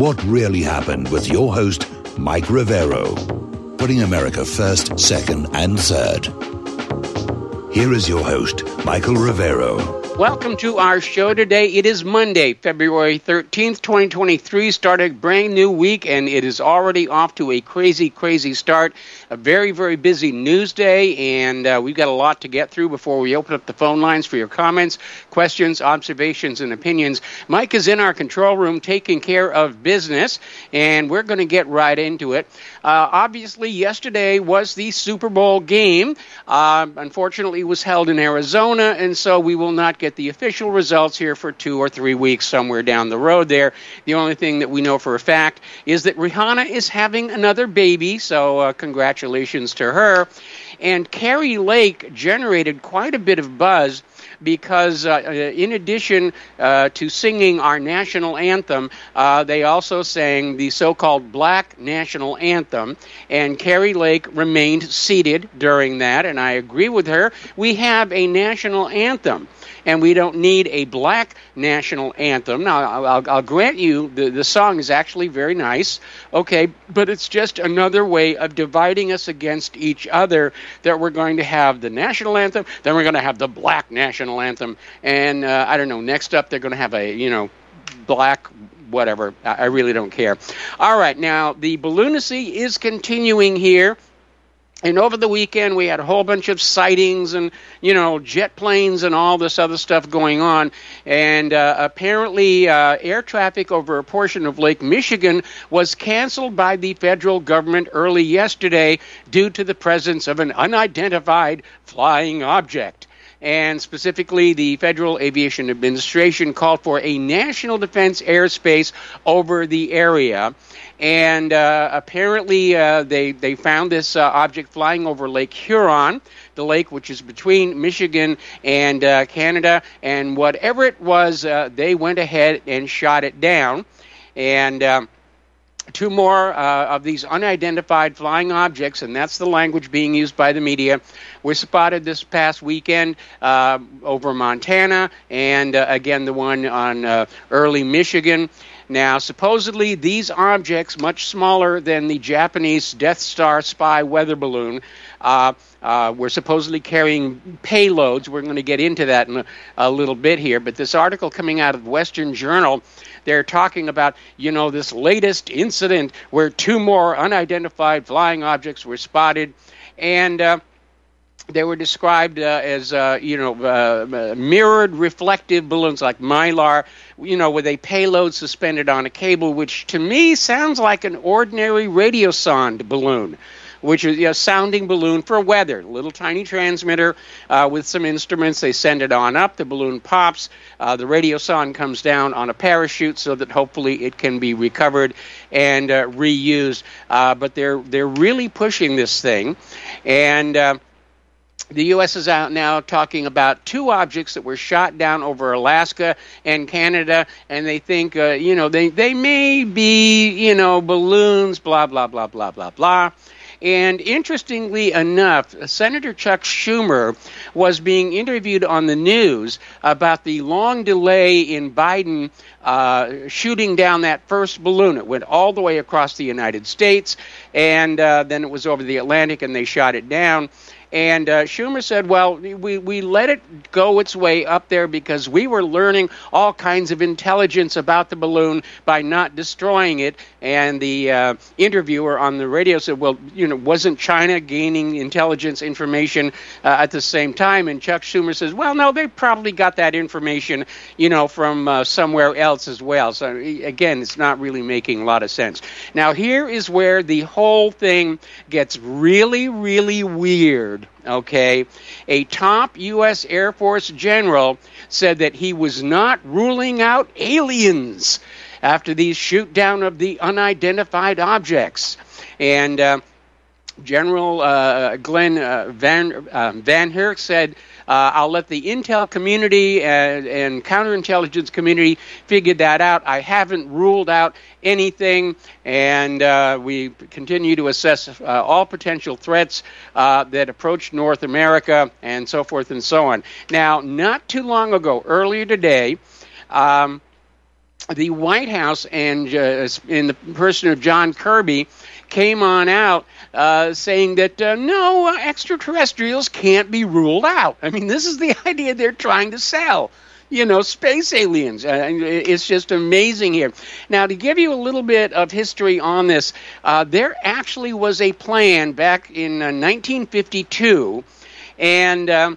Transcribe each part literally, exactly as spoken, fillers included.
What Really Happened with your host, Mike Rivero. Putting America first, second, and third. Here is your host, Michael Rivero. Welcome to our show today. It is Monday, February thirteenth, twenty twenty-three. Started a brand new week, and it is already off to a crazy, crazy start. A very, very busy news day, and uh, we've got a lot to get through before we open up the phone lines for your comments, questions, observations, and opinions. Mike is in our control room taking care of business, and we're going to get right into it. Uh, obviously, yesterday was the Super Bowl game. Uh, unfortunately, it was held in Arizona, and so we will not get the official results here for two or three weeks somewhere down the road there. The only thing that we know for a fact is that Rihanna is having another baby, so uh, congratulations to her. And Kari Lake generated quite a bit of buzz because uh, in addition uh, to singing our national anthem, uh, they also sang the so-called Black National Anthem, and Kari Lake remained seated during that, and I agree with her. We have a national anthem, and we don't need a black national anthem. Now, I'll, I'll, I'll grant you the, the song is actually very nice, okay, but it's just another way of dividing us against each other, that we're going to have the national anthem, then we're going to have the black national anthem, and uh, I don't know, next up they're going to have a, you know, black whatever. I, I really don't care. All right, now, the balloonacy is continuing here. And over the weekend, we had a whole bunch of sightings and, you know, jet planes and all this other stuff going on. And uh, apparently, uh, air traffic over a portion of Lake Michigan was canceled by the federal government early yesterday due to the presence of an unidentified flying object. And specifically, the Federal Aviation Administration called for a national defense airspace over the area. And uh, apparently, uh, they, they found this uh, object flying over Lake Huron, the lake which is between Michigan and uh, Canada. And whatever it was, uh, they went ahead and shot it down. And um, two more uh, of these unidentified flying objects, and that's the language being used by the media, were spotted this past weekend uh, over Montana, and uh, again the one on uh, early Michigan. Now, supposedly, these objects, much smaller than the Japanese Death Star spy weather balloon, uh, uh, were supposedly carrying payloads. We're going to get into that in a, a little bit here. But this article coming out of Western Journal, they're talking about, you know, this latest incident where two more unidentified flying objects were spotted. And uh, they were described uh, as, uh, you know, uh, mirrored reflective balloons like Mylar, you know, with a payload suspended on a cable, which to me sounds like an ordinary radiosonde balloon, which is a sounding balloon for weather. A little tiny transmitter uh, with some instruments. They send it on up. The balloon pops. Uh, the radiosonde comes down on a parachute so that hopefully it can be recovered and uh, reused. Uh, but they're they're really pushing this thing, and Uh, the U S is out now talking about two objects that were shot down over Alaska and Canada, and they think, uh, you know, they, they may be, you know, balloons, blah, blah, blah, blah, blah, blah. And interestingly enough, Senator Chuck Schumer was being interviewed on the news about the long delay in Biden uh, shooting down that first balloon. It went all the way across the United States, and uh, then it was over the Atlantic, and they shot it down. And uh, Schumer said, well, we, we let it go its way up there because we were learning all kinds of intelligence about the balloon by not destroying it. And the uh, interviewer on the radio said, well, you know, wasn't China gaining intelligence information uh, at the same time? And Chuck Schumer says, well, no, they probably got that information, you know, from uh, somewhere else as well. So, again, it's not really making a lot of sense. Now, here is where the whole thing gets really, really weird. Okay, a top U S Air Force general said that he was not ruling out aliens after the shoot down of the unidentified objects. And uh, General uh, Glenn uh, Van, uh, Van Herk said, uh, I'll let the intel community and, and counterintelligence community figure that out. I haven't ruled out anything, and uh, we continue to assess uh, all potential threats uh, that approach North America and so forth and so on. Now, not too long ago, earlier today, um, the White House, and uh, in the person of John Kirby, came on out uh, saying that uh, no, uh, extraterrestrials can't be ruled out. I mean, this is the idea they're trying to sell. You know, space aliens. Uh, it's just amazing here. Now, to give you a little bit of history on this, uh, there actually was a plan back in uh, nineteen fifty-two, and Um,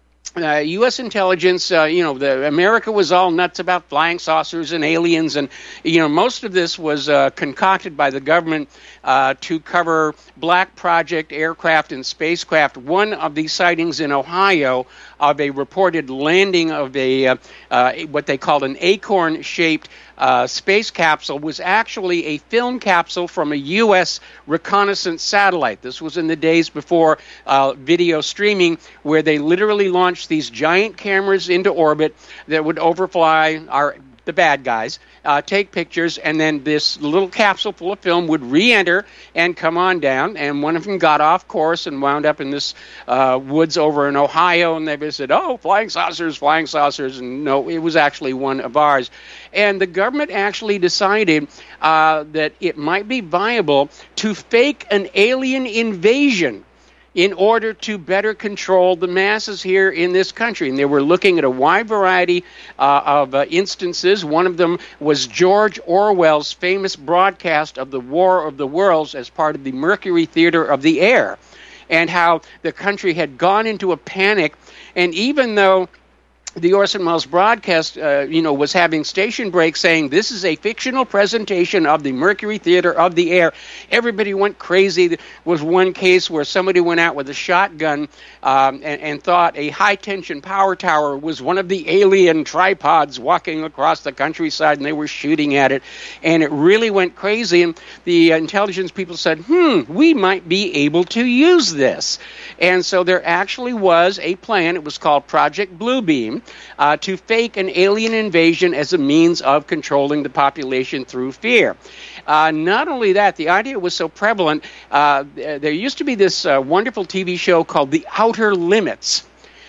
Uh, U S intelligence, uh, you know, the America was all nuts about flying saucers and aliens, and you know, most of this was uh, concocted by the government uh, to cover Black Project aircraft and spacecraft. One of these sightings in Ohio of a reported landing of a uh, uh, what they called an acorn-shaped uh, space capsule was actually a film capsule from a U S reconnaissance satellite. This was in the days before uh, video streaming, where they literally launched these giant cameras into orbit that would overfly our the bad guys, uh, take pictures, and then this little capsule full of film would re-enter and come on down, and one of them got off course and wound up in this uh, woods over in Ohio, and they said, oh, flying saucers, flying saucers, and no, it was actually one of ours. And the government actually decided uh, that it might be viable to fake an alien invasion in order to better control the masses here in this country. And they were looking at a wide variety uh, of uh, instances. One of them was George Orwell's famous broadcast of the War of the Worlds as part of the Mercury Theater of the Air, and how the country had gone into a panic. And even though the Orson Welles broadcast, uh, you know, was having station breaks saying this is a fictional presentation of the Mercury Theater of the Air, everybody went crazy. There was one case where somebody went out with a shotgun um, and, and thought a high-tension power tower was one of the alien tripods walking across the countryside, and they were shooting at it. And it really went crazy, and the intelligence people said, hmm, we might be able to use this. And so there actually was a plan. It was called Project Bluebeam, Uh, to fake an alien invasion as a means of controlling the population through fear. Uh, not only that, the idea was so prevalent, uh, there used to be this uh, wonderful T V show called The Outer Limits.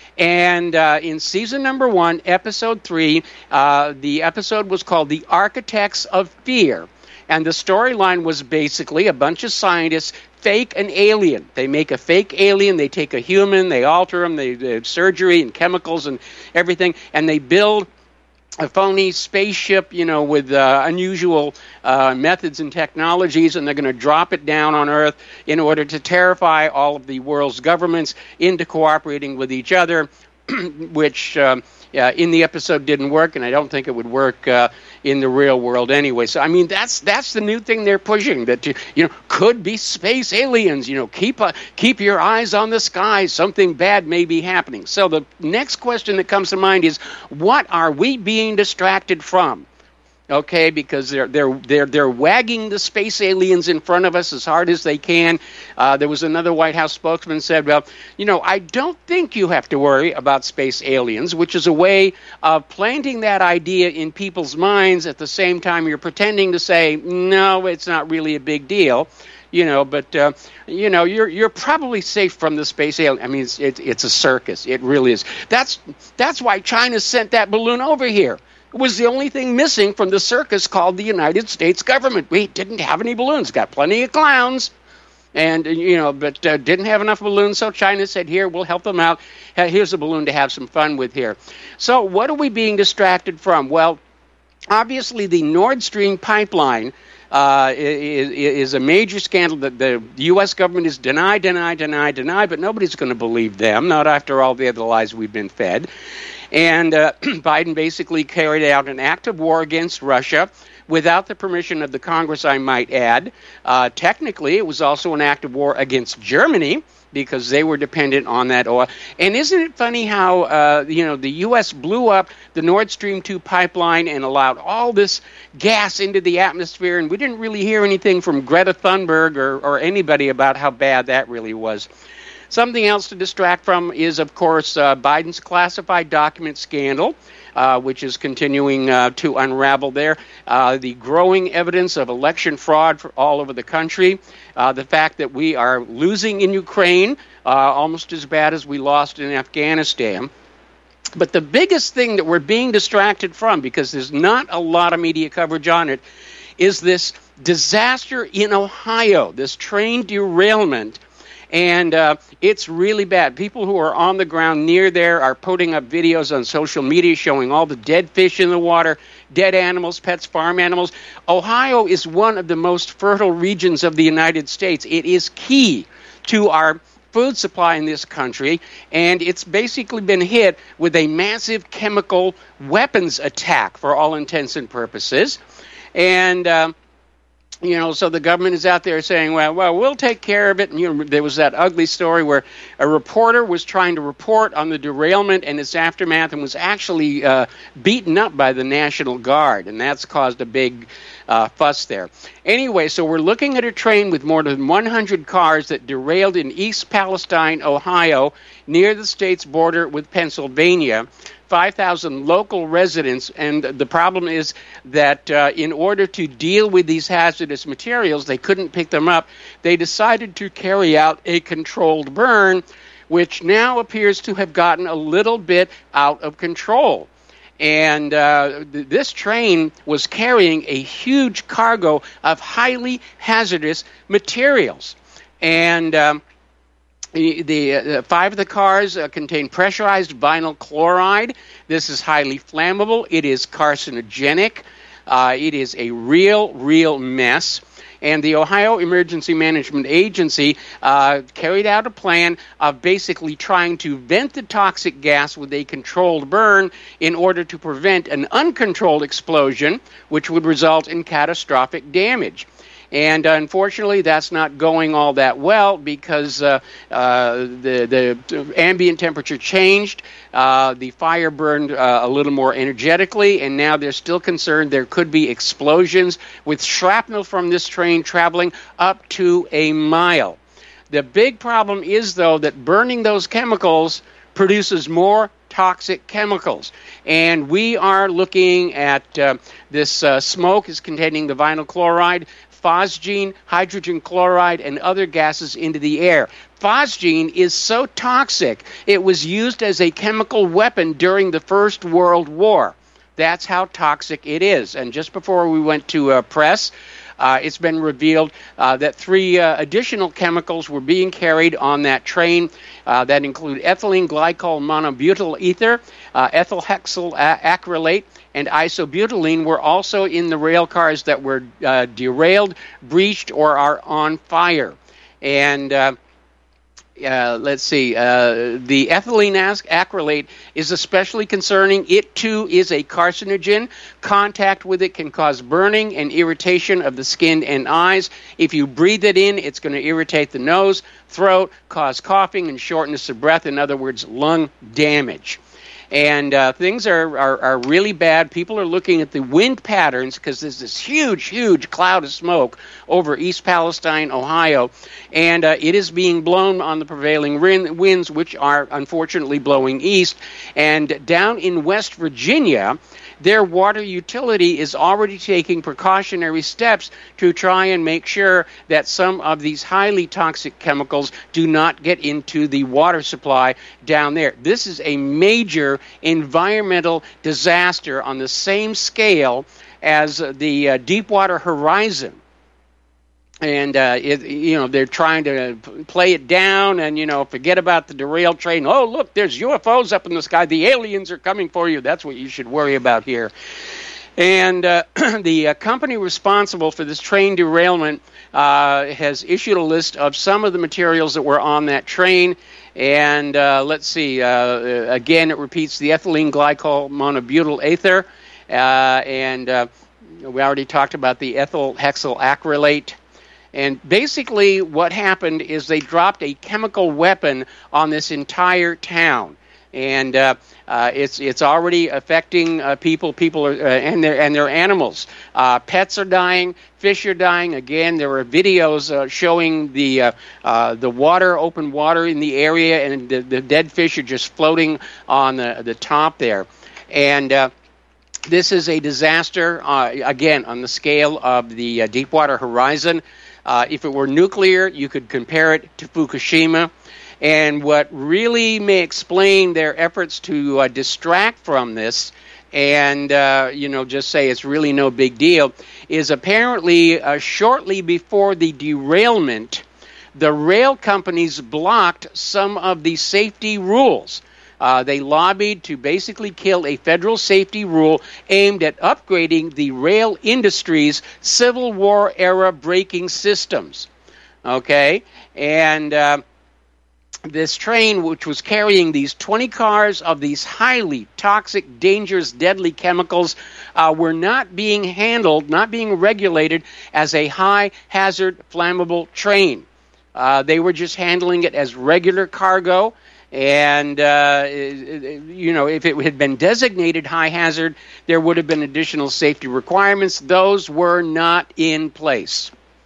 And uh, in season number one, episode three, uh, the episode was called The Architects of Fear. And the storyline was basically a bunch of scientists fake an alien. They make a fake alien, they take a human, they alter them, they, they have surgery and chemicals and everything, and they build a phony spaceship, you know, with uh, unusual uh, methods and technologies, and they're going to drop it down on Earth in order to terrify all of the world's governments into cooperating with each other, which um, yeah, in the episode didn't work, and I don't think it would work uh, in the real world anyway. So, I mean, that's that's the new thing they're pushing, that, you know, could be space aliens. You know, keep uh, keep your eyes on the sky. Something bad may be happening. So the next question that comes to mind is, what are we being distracted from? Okay, because they're they're they're they're wagging the space aliens in front of us as hard as they can. Uh, there was another White House spokesman said, "Well, you know, I don't think you have to worry about space aliens," which is a way of planting that idea in people's minds. At the same time, you're pretending to say, "No, it's not really a big deal." You know, but uh, you know, you're you're probably safe from the space alien. I mean, it's it, it's a circus. It really is. That's that's why China sent that balloon over here. It was the only thing missing from the circus called the United States government. We didn't have any balloons. Got plenty of clowns, and you know, but uh, didn't have enough balloons. So China said, "Here, we'll help them out. Here's a balloon to have some fun with here." So what are we being distracted from? Well, obviously the Nord Stream pipeline uh, is, is a major scandal that the U S government is deny, deny, deny, deny, but nobody's going to believe them. Not after all the other lies we've been fed. And uh, Biden basically carried out an act of war against Russia without the permission of the Congress, I might add. Uh, technically, it was also an act of war against Germany because they were dependent on that oil. And isn't it funny how, uh, you know, the U S blew up the Nord Stream two pipeline and allowed all this gas into the atmosphere, and we didn't really hear anything from Greta Thunberg or, or anybody about how bad that really was. Something else to distract from is, of course, uh, Biden's classified document scandal, uh, which is continuing uh, to unravel there. Uh, the growing evidence of election fraud for all over the country. Uh, the fact that we are losing in Ukraine, uh, almost as bad as we lost in Afghanistan. But the biggest thing that we're being distracted from, because there's not a lot of media coverage on it, is this disaster in Ohio, this train derailment. And uh, it's really bad. People who are on the ground near there are putting up videos on social media showing all the dead fish in the water, dead animals, pets, farm animals. Ohio is one of the most fertile regions of the United States. It is key to our food supply in this country, and it's basically been hit with a massive chemical weapons attack for all intents and purposes. And um, You know, so the government is out there saying, well, well, we'll take care of it. And, you know, there was that ugly story where a reporter was trying to report on the derailment and its aftermath and was actually uh, beaten up by the National Guard, and that's caused a big uh, fuss there. Anyway, so we're looking at a train with more than one hundred cars that derailed in East Palestine, Ohio, near the state's border with Pennsylvania. five thousand local residents, and the problem is that uh, in order to deal with these hazardous materials, they couldn't pick them up. They decided to carry out a controlled burn, which now appears to have gotten a little bit out of control. And uh, th- this train was carrying a huge cargo of highly hazardous materials. And Um, The, the uh, five of the cars uh, contain pressurized vinyl chloride. This is highly flammable. It is carcinogenic. Uh, it is a real, real mess. And the Ohio Emergency Management Agency uh, carried out a plan of basically trying to vent the toxic gas with a controlled burn in order to prevent an uncontrolled explosion, which would result in catastrophic damage. And uh, unfortunately, that's not going all that well because uh, uh, the, the ambient temperature changed. Uh, the fire burned uh, a little more energetically, and now they're still concerned there could be explosions with shrapnel from this train traveling up to a mile. The big problem is, though, that burning those chemicals produces more toxic chemicals. And we are looking at uh, this uh, smoke is containing the vinyl chloride, phosgene, hydrogen chloride, and other gases into the air. Phosgene is so toxic, it was used as a chemical weapon during the First World War. That's how toxic it is. And just before we went to uh, press, uh, it's been revealed uh, that three uh, additional chemicals were being carried on that train uh, that include ethylene glycol monobutyl ether, uh, ethyl hexyl acrylate, and isobutylene were also in the rail cars that were uh, derailed, breached, or are on fire. And uh, uh, let's see, uh, the ethylene acrylate is especially concerning. It, too, is a carcinogen. Contact with it can cause burning and irritation of the skin and eyes. If you breathe it in, it's going to irritate the nose, throat, cause coughing and shortness of breath. In other words, lung damage. And uh, things are, are, are really bad. People are looking at the wind patterns because there's this huge, huge cloud of smoke over East Palestine, Ohio, and uh, it is being blown on the prevailing winds, which are unfortunately blowing east. And down in West Virginia, their water utility is already taking precautionary steps to try and make sure that some of these highly toxic chemicals do not get into the water supply down there. This is a major environmental disaster on the same scale as the uh, Deepwater Horizon. And, uh, it, you know, they're trying to play it down and, you know, forget about the derailed train. Oh, look, there's U F Os up in the sky. The aliens are coming for you. That's what you should worry about here. And uh, the uh, company responsible for this train derailment uh, has issued a list of some of the materials that were on that train. And uh, let's see, uh, again, it repeats the ethylene glycol monobutyl ether. Uh, and uh, we already talked about the ethyl hexyl acrylate. And basically what happened is they dropped a chemical weapon on this entire town. And uh, uh, it's it's already affecting uh, people, people are, uh, and their and their animals. Uh, pets are dying, fish are dying. Again, there are videos uh, showing the uh, uh, the water, open water in the area, and the, the dead fish are just floating on the the top there. And uh, this is a disaster uh, again on the scale of the uh, Deepwater Horizon. Uh, if it were nuclear, you could compare it to Fukushima. And what really may explain their efforts to uh, distract from this and, uh, you know, just say it's really no big deal is apparently uh, shortly before the derailment, the rail companies blocked some of the safety rules. Uh, they lobbied to basically kill a federal safety rule aimed at upgrading the rail industry's Civil War-era braking systems. Okay? And uh, this train, which was carrying these twenty cars of these highly toxic, dangerous, deadly chemicals, uh, were not being handled, not being regulated as a high-hazard, flammable train. Uh, they were just handling it as regular cargo. And, uh, you know, if it had been designated high hazard, there would have been additional safety requirements. Those were not in place.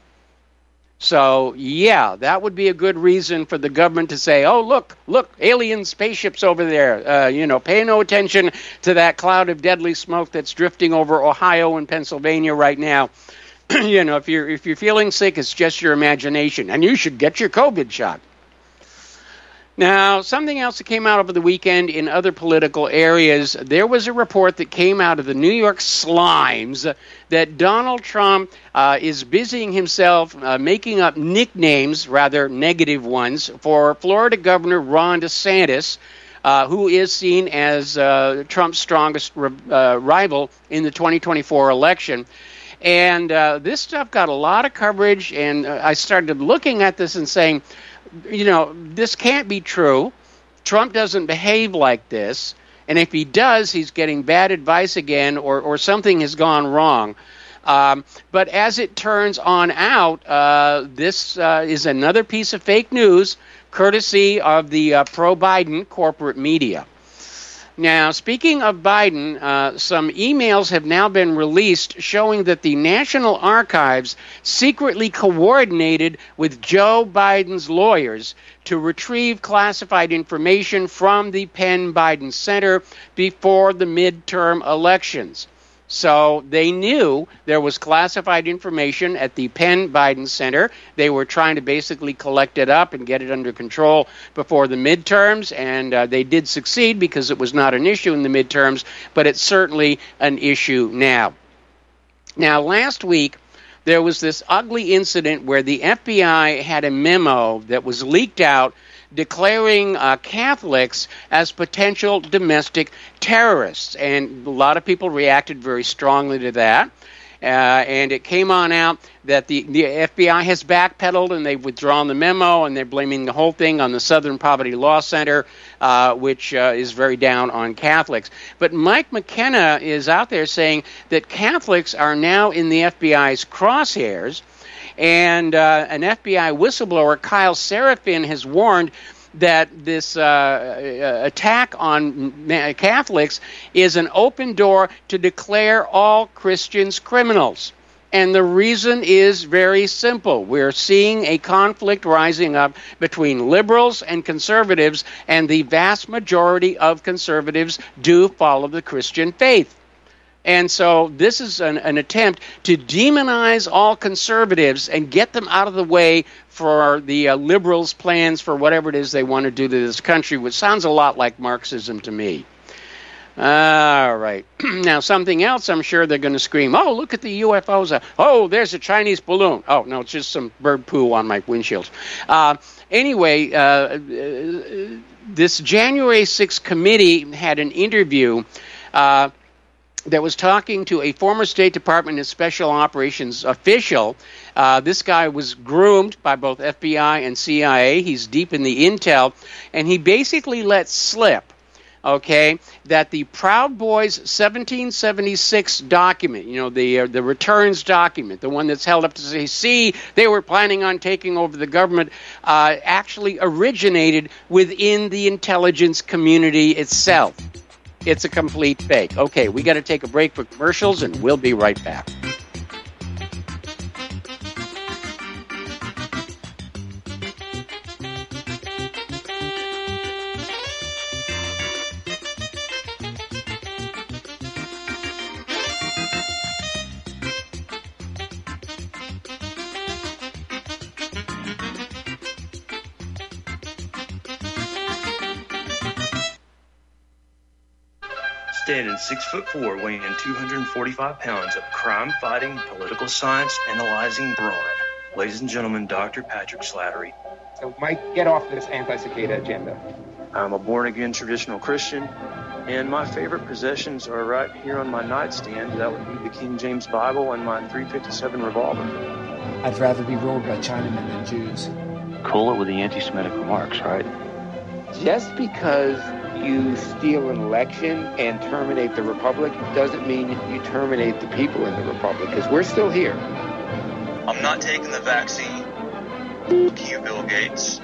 So, yeah, that would be a good reason for the government to say, oh, look, look, alien spaceships over there. Uh, you know, pay no attention to that cloud of deadly smoke that's drifting over Ohio and Pennsylvania right now. You know, if you're if you're feeling sick, it's just your imagination, and you should get your COVID shot. Now, something else that came out over the weekend in other political areas, there was a report that came out of the New York Slimes that Donald Trump uh, is busying himself uh, making up nicknames, rather negative ones, for Florida Governor Ron DeSantis, uh, who is seen as uh, Trump's strongest uh, rival in the twenty twenty-four election. And uh, this stuff got a lot of coverage, and uh, I started looking at this and saying, you know, this can't be true. Trump doesn't behave like this. And if he does, he's getting bad advice again, or, or something has gone wrong. Um, but as it turns on out, uh, this uh, is another piece of fake news, courtesy of the uh, pro-Biden corporate media. Now, speaking of Biden, uh, some emails have now been released showing that the National Archives secretly coordinated with Joe Biden's lawyers to retrieve classified information from the Penn Biden Center before the midterm elections. So they knew there was classified information at the Penn Biden Center. They were trying to basically collect it up and get it under control before the midterms, and uh, they did succeed because it was not an issue in the midterms, but it's certainly an issue now. Now, last week, there was this ugly incident where the F B I had a memo that was leaked out declaring uh, Catholics as potential domestic terrorists. And a lot of people reacted very strongly to that. Uh, and it came on out that the, the F B I has backpedaled and they've withdrawn the memo, and they're blaming the whole thing on the Southern Poverty Law Center, uh, which uh, is very down on Catholics. But Mike McKenna is out there saying that Catholics are now in the F B I's crosshairs. And uh, an F B I whistleblower, Kyle Seraphin, has warned that this uh, attack on Catholics is an open door to declare all Christians criminals. And the reason is very simple. We're seeing a conflict rising up between liberals and conservatives, and the vast majority of conservatives do follow the Christian faith. And so this is an, an attempt to demonize all conservatives and get them out of the way for the uh, liberals' plans for whatever it is they want to do to this country, which sounds a lot like Marxism to me. All right. Now, something else I'm sure they're going to scream, oh, look at the U F Os. Oh, there's a Chinese balloon. Oh, no, it's just some bird poo on my windshield. Uh, anyway, uh, this January sixth committee had an interview uh that was talking to a former State Department and Special Operations official. Uh, this guy was groomed by both F B I and C I A. He's deep in the intel, and he basically let slip, okay, that the Proud Boys seventeen seventy-six document, you know, the uh, the returns document, the one that's held up to say, see, they were planning on taking over the government, uh, actually originated within the intelligence community itself. It's a complete fake. Okay, we got to take a break for commercials, and we'll be right back. Standing six foot four, weighing two hundred forty-five pounds of crime-fighting, political science analyzing brawn. Ladies and gentlemen, Doctor Patrick Slattery. So, Mike, get off this anti-cicada agenda. I'm a born-again traditional Christian, and my favorite possessions are right here on my nightstand. That would be the King James Bible and my three fifty-seven revolver. I'd rather be ruled by Chinamen than Jews. Cool it with the anti-Semitic remarks, right? Just because you steal an election and terminate the republic doesn't mean you terminate the people in the republic, because we're still here. I'm not taking the vaccine. Fuck you, Bill Gates.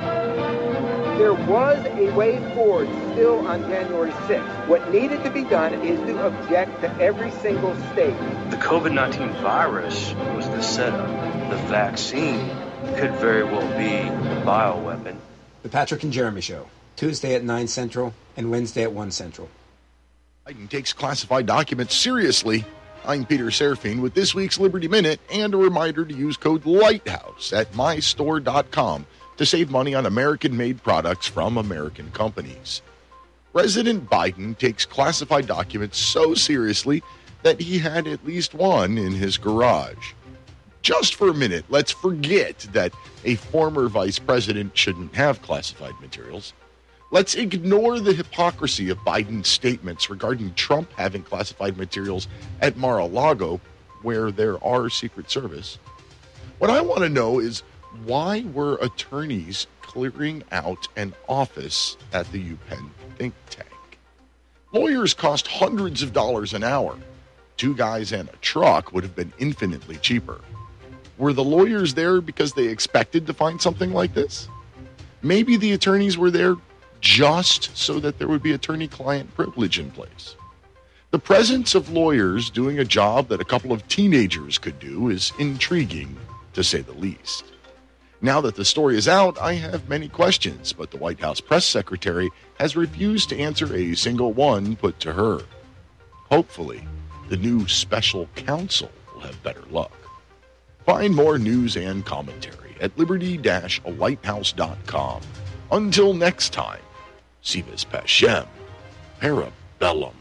There was a way forward still on January sixth. What needed to be done is to object to every single state. The COVID nineteen virus was the setup. The vaccine could very well be the bioweapon. The Patrick and Jeremy Show, Tuesday at nine Central and Wednesday at one Central. Biden takes classified documents seriously. I'm Peter Serafine with this week's Liberty Minute and a reminder to use code LIGHTHOUSE at my store dot com to save money on American-made products from American companies. President Biden takes classified documents so seriously that he had at least one in his garage. Just for a minute, let's forget that a former vice president shouldn't have classified materials. Let's ignore the hypocrisy of Biden's statements regarding Trump having classified materials at Mar-a-Lago, where there are Secret Service. What I want to know is, why were attorneys clearing out an office at the UPenn think tank? Lawyers cost hundreds of dollars an hour. Two guys and a truck would have been infinitely cheaper. Were the lawyers there because they expected to find something like this? Maybe the attorneys were there just so that there would be attorney-client privilege in place. The presence of lawyers doing a job that a couple of teenagers could do is intriguing, to say the least. Now that the story is out, I have many questions, but the White House press secretary has refused to answer a single one put to her. Hopefully, the new special counsel will have better luck. Find more news and commentary at liberty dash lighthouse dot com. Until next time, Si vis pacem, parabellum.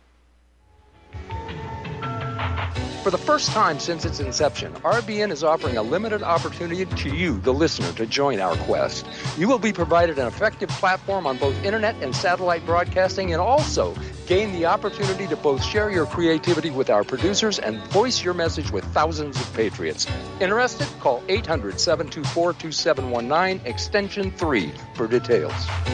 For the first time since its inception, R B N is offering a limited opportunity to you, the listener, to join our quest. You will be provided an effective platform on both internet and satellite broadcasting, and also gain the opportunity to both share your creativity with our producers and voice your message with thousands of patriots. Interested? Call eight hundred, seven two four, two seven one nine, extension three for details.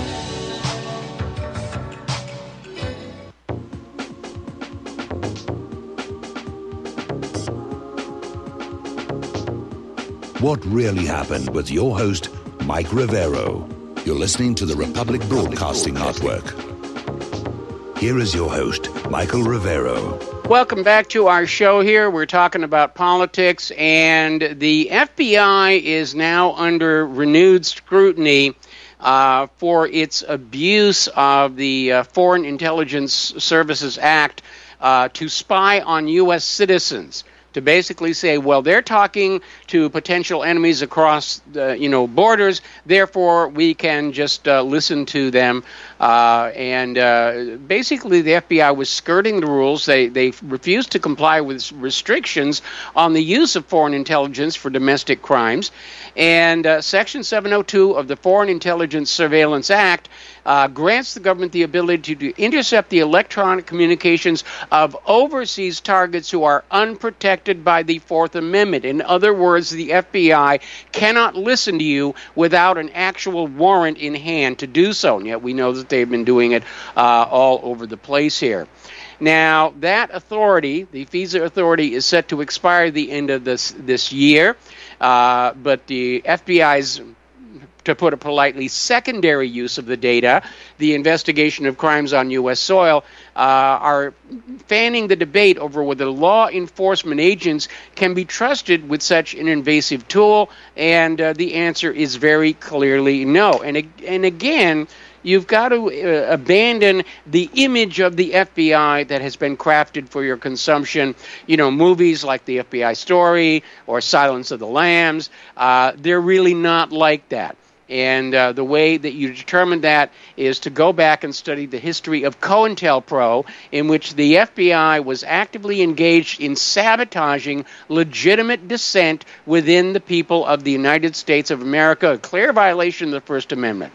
What Really Happened with your host, Mike Rivero. You're listening to the Republic Broadcasting Network. Here is your host, Michael Rivero. Welcome back to our show here. We're talking about politics, and the F B I is now under renewed scrutiny uh, for its abuse of the uh, Foreign Intelligence Services Act uh, to spy on U S citizens. To basically say, well, they're talking to potential enemies across the, you know, borders, therefore we can just uh, listen to them. Uh, and uh, basically the F B I was skirting the rules. They they refused to comply with restrictions on the use of foreign intelligence for domestic crimes. And uh, Section seven oh two of the Foreign Intelligence Surveillance Act uh, grants the government the ability to intercept the electronic communications of overseas targets who are unprotected by the Fourth Amendment. In other words, the F B I cannot listen to you without an actual warrant in hand to do so. And yet we know that they've been doing it uh, all over the place here. Now, that authority, the FISA authority, is set to expire at the end of this, this year. Uh, but the F B I's, to put it politely, secondary use of the data, the investigation of crimes on U S soil, uh, are fanning the debate over whether law enforcement agents can be trusted with such an invasive tool, and uh, the answer is very clearly no. And, and again, you've got to uh, abandon the image of the F B I that has been crafted for your consumption. You know, movies like The F B I Story or Silence of the Lambs, uh, they're really not like that. And uh, the way that you determine that is to go back and study the history of COINTELPRO, in which the F B I was actively engaged in sabotaging legitimate dissent within the people of the United States of America, a clear violation of the First Amendment.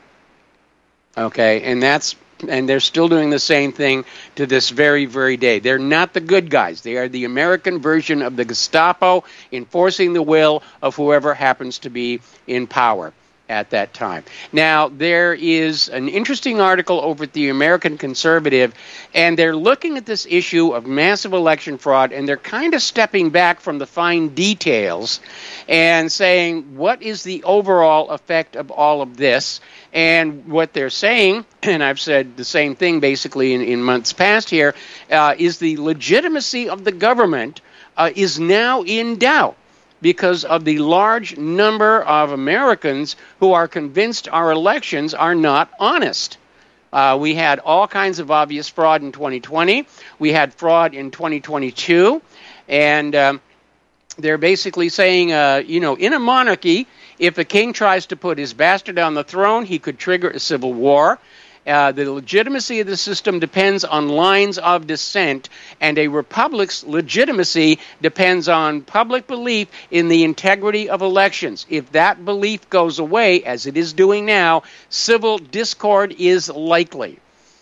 Okay, and that's and they're still doing the same thing to this very, very day. They're not the good guys. They are the American version of the Gestapo, enforcing the will of whoever happens to be in power at that time. Now, there is an interesting article over at the American Conservative, and they're looking at this issue of massive election fraud, and they're kind of stepping back from the fine details and saying, what is the overall effect of all of this? And what they're saying, and I've said the same thing basically in, in months past here, uh, is the legitimacy of the government uh, is now in doubt, because of the large number of Americans who are convinced our elections are not honest. Uh, we had all kinds of obvious fraud in twenty twenty. We had fraud in twenty twenty-two. And um, they're basically saying, uh, you know, in a monarchy, if a king tries to put his bastard on the throne, he could trigger a civil war. Uh, the legitimacy of the system depends on lines of dissent, and a republic's legitimacy depends on public belief in the integrity of elections. If that belief goes away, as it is doing now, civil discord is likely.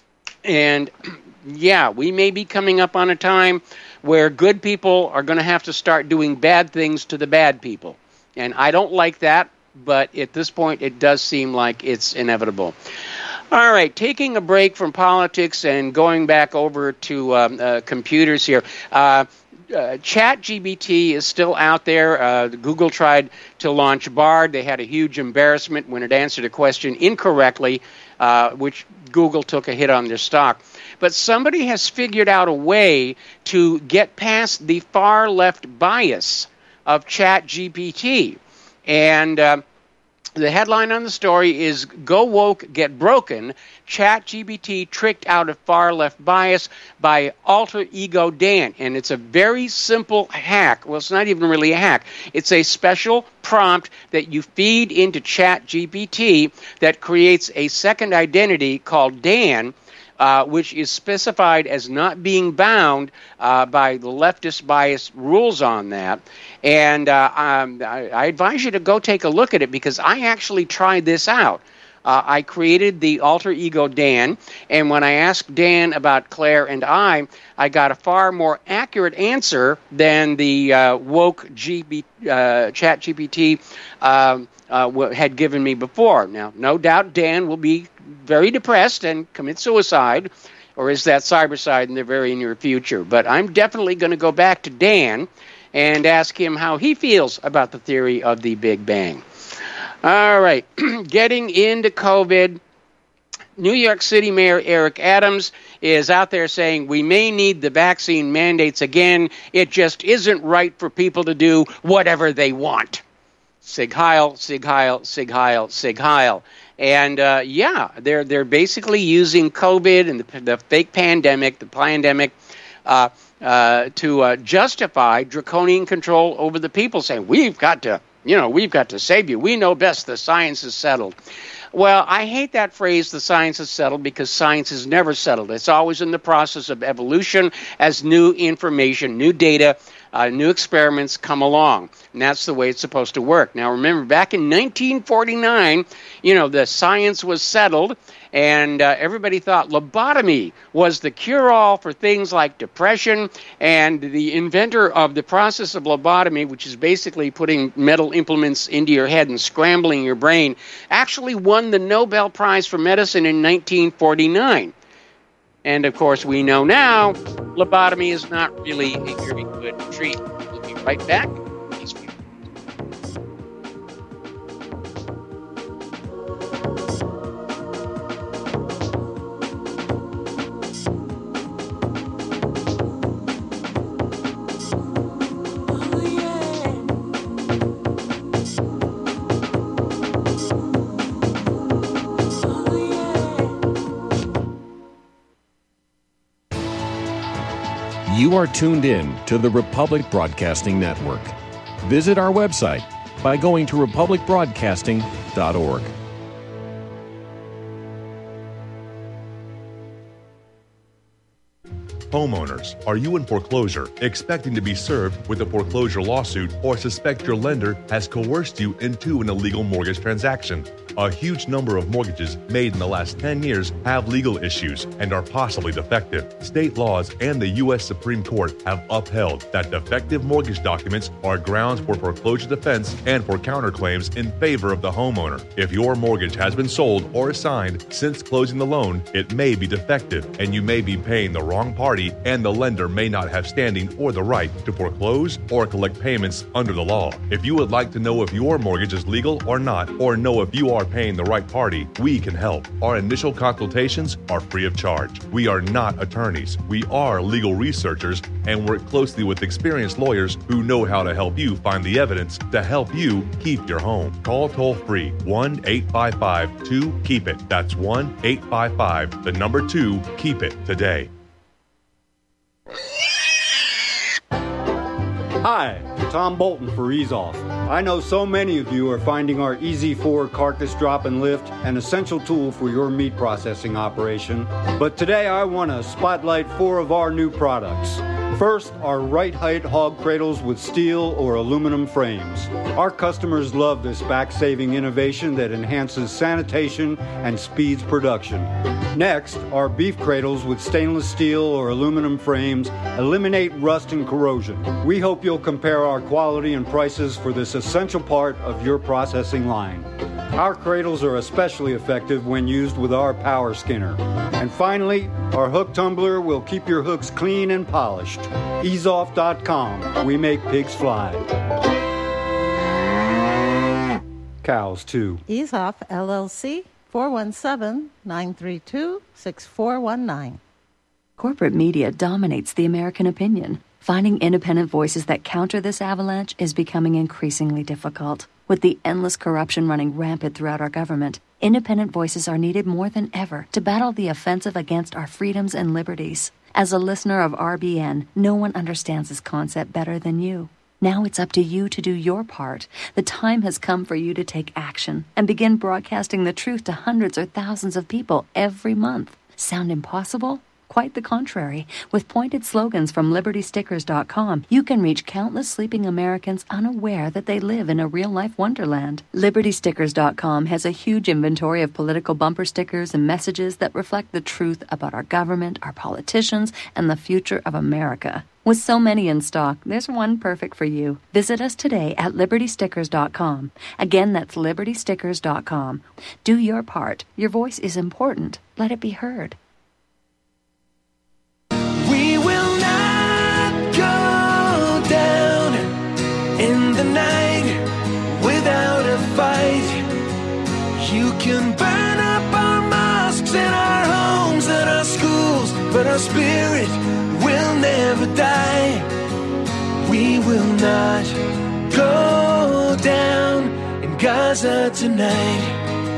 And, yeah, we may be coming up on a time where good people are going to have to start doing bad things to the bad people. And I don't like that, but at this point it does seem like it's inevitable. All right, taking a break from politics and going back over to um, uh, computers here. Uh, uh, ChatGPT is still out there. Uh, Google tried to launch Bard. They had a huge embarrassment when it answered a question incorrectly, uh, which Google took a hit on their stock. But somebody has figured out a way to get past the far-left bias of ChatGPT. And Uh, the headline on the story is, Go Woke, Get Broken. ChatGPT tricked out of far-left bias by Alter Ego Dan. And it's a very simple hack. Well, it's not even really a hack. It's a special prompt that you feed into ChatGPT that creates a second identity called Dan, Uh, which is specified as not being bound uh, by the leftist bias rules on that. And uh, um, I, I advise you to go take a look at it, because I actually tried this out. Uh, I created the Alter Ego Dan, and when I asked Dan about Claire and I, I got a far more accurate answer than the uh, woke G B, uh, ChatGPT um, uh, had given me before. Now, no doubt Dan will be very depressed and commit suicide, or is that cyberside in the very near future. But I'm definitely going to go back to Dan and ask him how he feels about the theory of the Big Bang. All right, getting into COVID. New York City Mayor Eric Adams is out there saying we may need the vaccine mandates again. It just isn't right for people to do whatever they want. Sig Heil, Sig Heil, Sig Heil, Sig Heil. And, uh, yeah, they're they're basically using COVID and the, the fake pandemic, the pandemic, uh, uh, to uh, justify draconian control over the people, saying, we've got to, you know, we've got to save you. We know best. The science is settled. Well, I hate that phrase, the science is settled, because science is never settled. It's always in the process of evolution as new information, new data, uh, new experiments come along. And that's the way it's supposed to work. Now, remember, back in nineteen forty-nine, you know, the science was settled, and uh, everybody thought lobotomy was the cure-all for things like depression, and the inventor of the process of lobotomy, which is basically putting metal implements into your head and scrambling your brain, actually won the Nobel Prize for Medicine in nineteen forty-nine. And, of course, we know now lobotomy is not really a very good treatment. We'll be right back. Peace. You are tuned in to the Republic Broadcasting Network. Visit our website, by going to republic broadcasting dot org. Homeowners, are you in foreclosure, expecting to be served with a foreclosure lawsuit, or suspect your lender has coerced you into an illegal mortgage transaction? A huge number of mortgages made in the last ten years have legal issues and are possibly defective. State laws and the U S Supreme Court have upheld that defective mortgage documents are grounds for foreclosure defense and for counterclaims in favor of the homeowner. If your mortgage has been sold or assigned since closing the loan, it may be defective and you may be paying the wrong party, and the lender may not have standing or the right to foreclose or collect payments under the law. If you would like to know if your mortgage is legal or not, or know if you are paying the right party, we can help. Our initial consultations are free of charge. We are not attorneys. We are legal researchers and work closely with experienced lawyers who know how to help you find the evidence to help you keep your home. Call toll-free one eight five five two keep it. That's one eight five five, the number two, keep it today. Hi, Tom Bolton for Ease Off. I know so many of you are finding our Easy four carcass drop and lift an essential tool for your meat processing operation. But today I want to spotlight four of our new products. First, our right height hog cradles with steel or aluminum frames. Our customers love this back-saving innovation that enhances sanitation and speeds production. Next, our beef cradles with stainless steel or aluminum frames eliminate rust and corrosion. We hope you'll compare our quality and prices for this essential part of your processing line. Our cradles are especially effective when used with our power skinner. And finally, our hook tumbler will keep your hooks clean and polished. ease off dot com. We make pigs fly. Cows, too. Ease Off, L L C, four one seven, nine three two, six four one nine. Corporate media dominates the American opinion. Finding independent voices that counter this avalanche is becoming increasingly difficult. With the endless corruption running rampant throughout our government, independent voices are needed more than ever to battle the offensive against our freedoms and liberties. As a listener of R B N, no one understands this concept better than you. Now it's up to you to do your part. The time has come for you to take action and begin broadcasting the truth to hundreds or thousands of people every month. Sound impossible? Quite the contrary. With pointed slogans from liberty stickers dot com, you can reach countless sleeping Americans unaware that they live in a real-life wonderland. liberty stickers dot com has a huge inventory of political bumper stickers and messages that reflect the truth about our government, our politicians, and the future of America. With so many in stock, there's one perfect for you. Visit us today at liberty stickers dot com. Again, that's liberty stickers dot com. Do your part. Your voice is important. Let it be heard. We will not go down in the night without a fight. You can burn up our mosques and our homes and our schools, but our spirit will never die. We will not go down in Gaza tonight.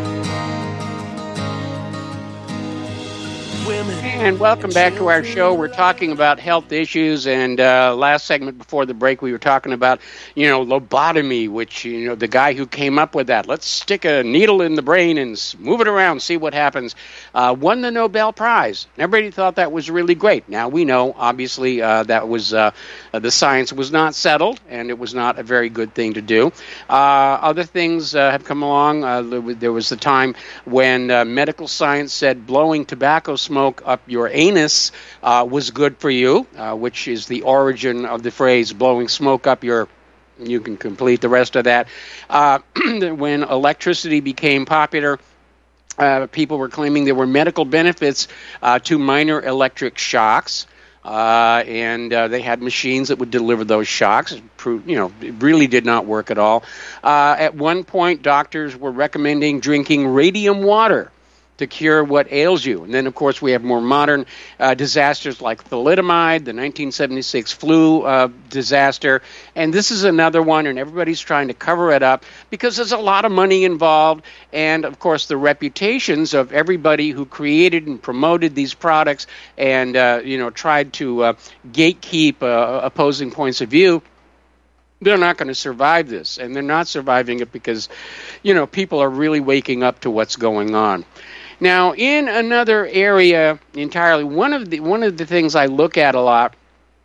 And welcome back to our show. We're talking about health issues, and uh, last segment before the break, we were talking about, you know, lobotomy, which, you know, the guy who came up with that, let's stick a needle in the brain and move it around, see what happens, uh, won the Nobel Prize. Everybody thought that was really great. Now we know, obviously, uh, that was uh, the science was not settled, and it was not a very good thing to do. Uh, other things uh, have come along. Uh, there was the time when uh, medical science said blowing tobacco smoke up your anus uh, was good for you, uh, which is the origin of the phrase blowing smoke up your, you can complete the rest of that. Uh, when electricity became popular, uh, people were claiming there were medical benefits uh, to minor electric shocks. Uh, and uh, they had machines that would deliver those shocks. It proved, you know, it really did not work at all. Uh, at one point, doctors were recommending drinking radium water to cure what ails you. And then, of course, we have more modern uh, disasters like thalidomide, the nineteen seventy-six flu uh, disaster. And this is another one, and everybody's trying to cover it up because there's a lot of money involved. And, of course, the reputations of everybody who created and promoted these products and, uh, you know, tried to uh, gatekeep uh, opposing points of view, they're not going to survive this, and they're not surviving it because, you know, people are really waking up to what's going on. Now, in another area entirely, one of the one of the things I look at a lot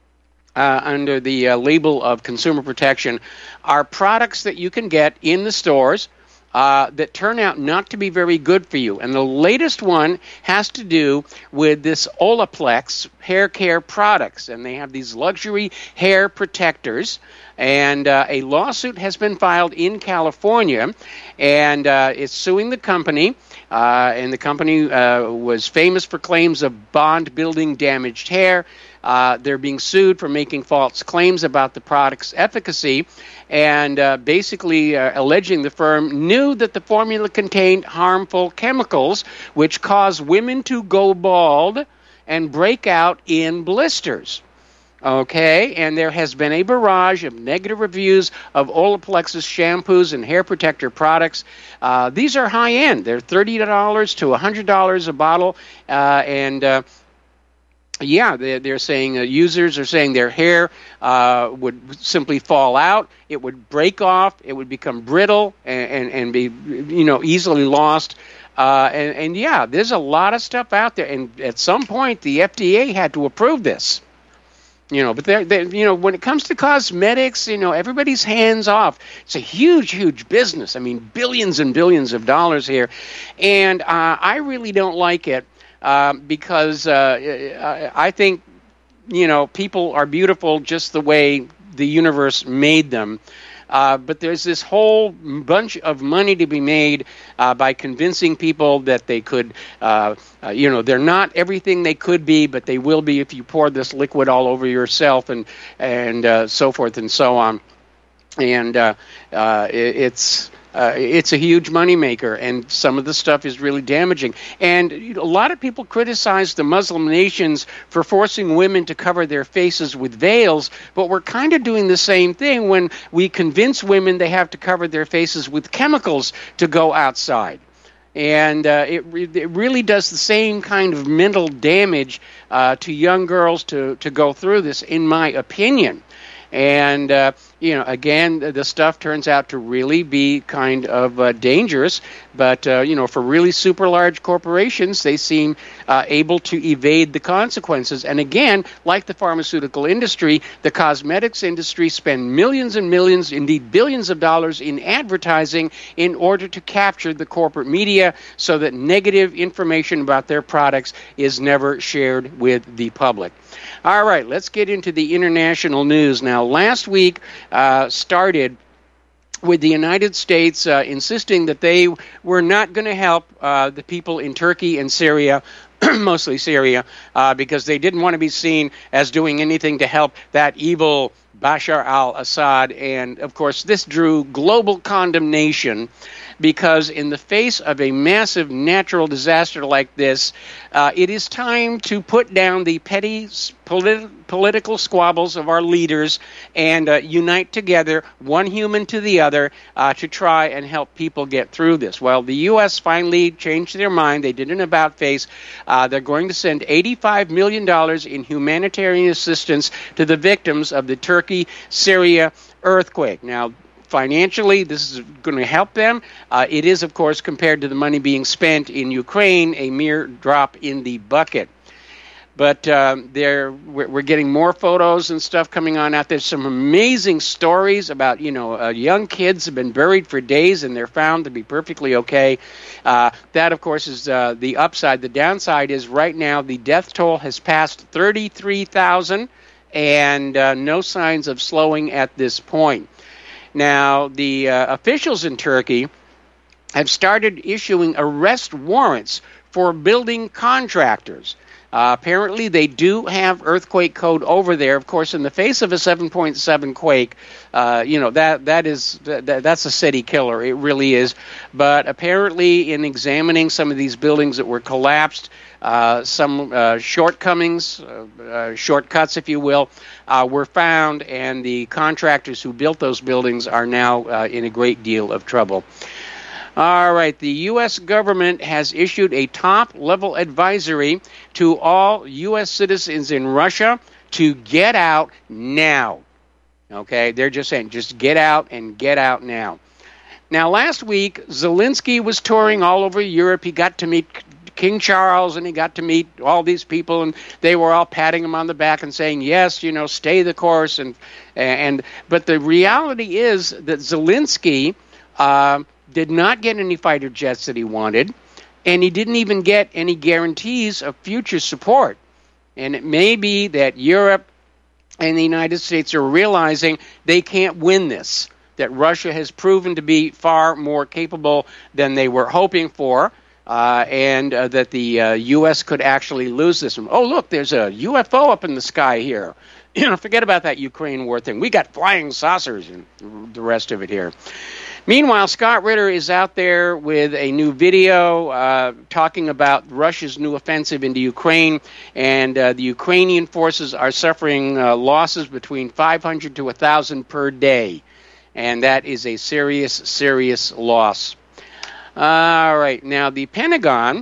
uh, under the uh, label of consumer protection are products that you can get in the stores uh, that turn out not to be very good for you. And the latest one has to do with this Olaplex hair care products, and they have these luxury hair protectors. And uh, a lawsuit has been filed in California, and uh, it's suing the company. Uh, and the company uh, was famous for claims of bond-building damaged hair. Uh, they're being sued for making false claims about the product's efficacy, and uh, basically uh, alleging the firm knew that the formula contained harmful chemicals, which cause women to go bald and break out in blisters. Okay, and there has been a barrage of negative reviews of Olaplex's shampoos and hair protector products. Uh, these are high-end. They're thirty dollars to one hundred dollars a bottle, uh, and uh, yeah, they're, they're saying uh, users are saying their hair uh, would simply fall out. It would break off. It would become brittle and, and, and be, you know, easily lost. Uh, and, and yeah, there's a lot of stuff out there. And at some point, the F D A had to approve this. You know, but they're, they're, you know, when it comes to cosmetics, you know, everybody's hands off. It's a huge, huge business. I mean, billions and billions of dollars here. And uh, I really don't like it uh, because uh, I think, you know, people are beautiful just the way the universe made them. Uh, but there's this whole bunch of money to be made uh, by convincing people that they could, uh, uh, you know, they're not everything they could be, but they will be if you pour this liquid all over yourself and and uh, so forth and so on. And uh, uh, it, it's uh, it's a huge moneymaker, and some of the stuff is really damaging. And you know, a lot of people criticize the Muslim nations for forcing women to cover their faces with veils, but we're kind of doing the same thing when we convince women they have to cover their faces with chemicals to go outside. And uh, it, re- it really does the same kind of mental damage uh, to young girls to, to go through this, in my opinion. And, uh, you know, again, the stuff turns out to really be kind of uh, dangerous. But, uh, you know, for really super large corporations, they seem uh, able to evade the consequences. And again, like the pharmaceutical industry, the cosmetics industry spend millions and millions, indeed billions of dollars in advertising in order to capture the corporate media so that negative information about their products is never shared with the public. All right, let's get into the international news now. Last week uh, started with the United States uh, insisting that they were not going to help uh, the people in Turkey and Syria, mostly Syria, uh, because they didn't want to be seen as doing anything to help that evil Bashar al-Assad. And, of course, this drew global condemnation because in the face of a massive natural disaster like this, uh, it is time to put down the petty politi- political squabbles of our leaders and uh, unite together, one human to the other, uh, to try and help people get through this. Well, the U S finally changed their mind. They did an about-face. Uh, they're going to send eighty-five million dollars in humanitarian assistance to the victims of the Turkey-Syria earthquake. Now, financially, this is going to help them. Uh, it is, of course, compared to the money being spent in Ukraine, a mere drop in the bucket. But um, there, we're, we're getting more photos and stuff coming on out. There's some amazing stories about, you know, uh, young kids have been buried for days and they're found to be perfectly okay. Uh, that, of course, is uh, the upside. The downside is right now the death toll has passed thirty-three thousand and uh, no signs of slowing at this point. Now, the uh, officials in Turkey have started issuing arrest warrants for building contractors. Uh, apparently, they do have earthquake code over there. Of course, in the face of a seven point seven quake, uh, you know, that that is that, that's a city killer. It really is. But apparently, in examining some of these buildings that were collapsed, uh, some uh, shortcomings, uh, uh, shortcuts, if you will, uh, were found, and the contractors who built those buildings are now uh, in a great deal of trouble. All right, the U S government has issued a top-level advisory to all U S citizens in Russia to get out now. Okay, they're just saying, just get out and get out now. Now, last week, Zelensky was touring all over Europe. He got to meet King Charles, and he got to meet all these people, and they were all patting him on the back and saying, yes, you know, stay the course. And and but the reality is that Zelensky uh, did not get any fighter jets that he wanted, and he didn't even get any guarantees of future support. And it may be that Europe and the United States are realizing they can't win this, that Russia has proven to be far more capable than they were hoping for, uh, and uh, that the uh, U S could actually lose this. Oh, look, there's a U F O up in the sky here. You know, forget about that Ukraine war thing. We got flying saucers and the rest of it here. Meanwhile, Scott Ritter is out there with a new video uh, talking about Russia's new offensive into Ukraine, and uh, the Ukrainian forces are suffering uh, losses between five hundred to one thousand per day, and that is a serious, serious loss. All right, now the Pentagon